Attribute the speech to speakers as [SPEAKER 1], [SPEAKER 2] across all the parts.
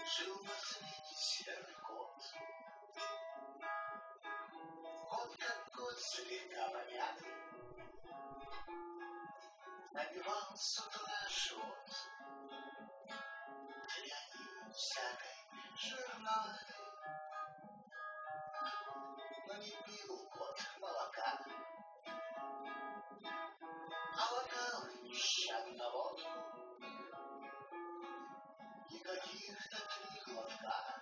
[SPEAKER 1] Жил на свете серый кот. Кот как кот, слегка помятый, набивал с утра живот дрянью всякой жирной. Но не пил кот молока, а лакал нещадно водку. И каких-то 3 глотка,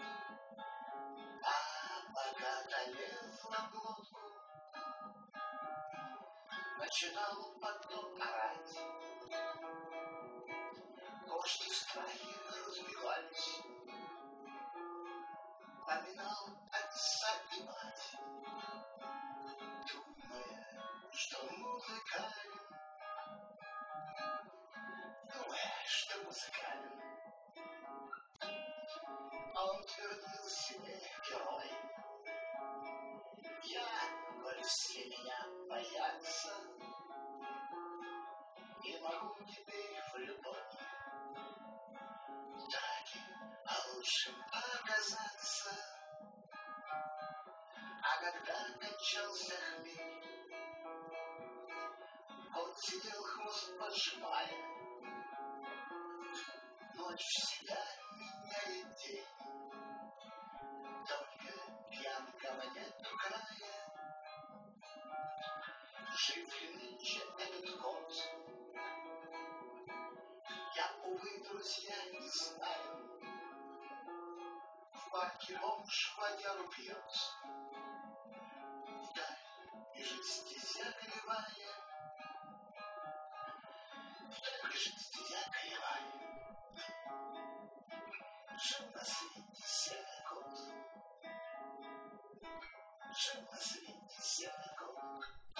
[SPEAKER 1] а пока долезла в глотку, начинал потом орать. Кошки в страхе разбегались, поминал отца и мать, думая, что музыкален, А он твердил себе герой: я, коль все меня боятся, не могу теперь в любой драке лучше оказаться. А когда кончался хмель, он сидел хвост поджимая. Ночь всегда меняет день, только пьянкого нету края. Жив ли нынче этот кот, я, увы, друзья, не знаю. В парке бомж водяру пьет, вдаль бежит стезя кривая, вдаль бежит стезя кривая. Жил на свете серый кот, жил на свете серый кот.